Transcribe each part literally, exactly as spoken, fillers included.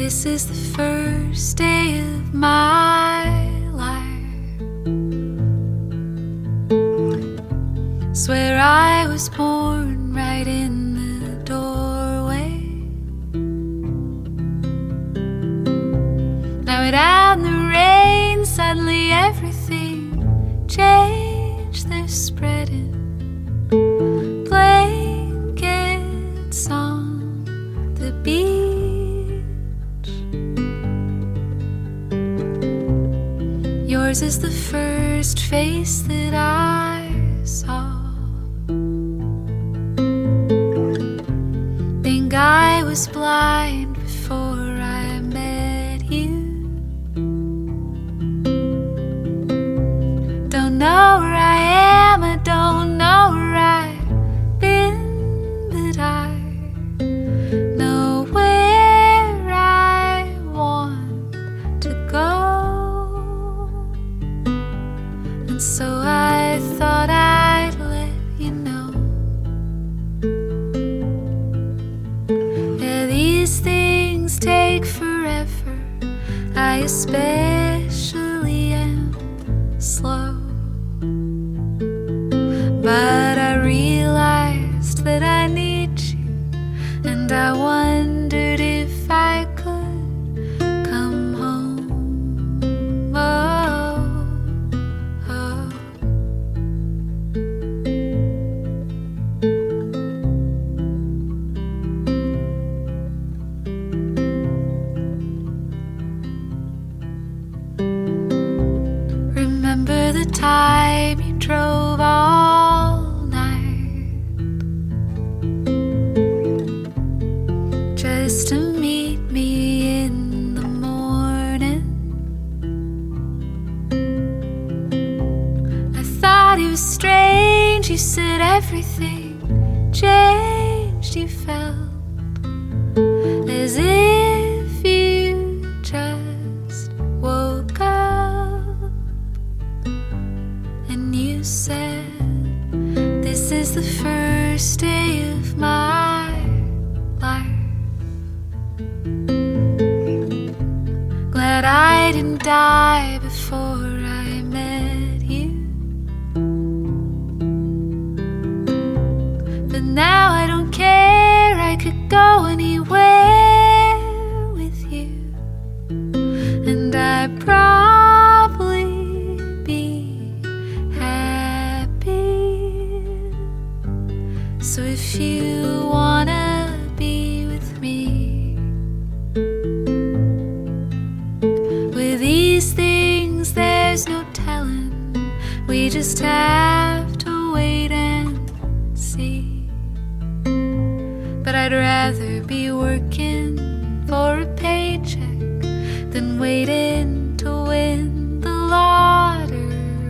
This is the first day of my life. Swear I was born right in the doorway. Now it out in the rain, suddenly everything changed. They're spreading blankets on the beach. Yours is the first face that I saw. Think I was blind before I met you. Don't know where I am, I don't know where I've been, but I know where I want to go. And so I thought I'd let you know. Yeah, these things take forever. I especially am slow. But I realized that I need you, and I wondered if I could come home. Oh, oh. Remember the time you drove all night just to meet me in the morning? I thought it was strange. You said everything changed. You felt as if you just woke up. And you said, this is the first day of my life. Glad I didn't die before I met you. But now I don't care, I could go anywhere with you. And I'd probably be happy. So if you wanna be with me, with these things there's no telling. We just have to wait and see. But I'd rather be working for a paycheck than waiting to win the lottery.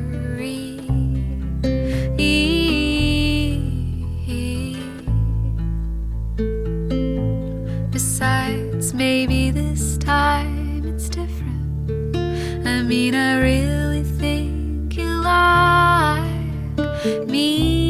Besides, maybe this time it's different. I mean, I really think you like me.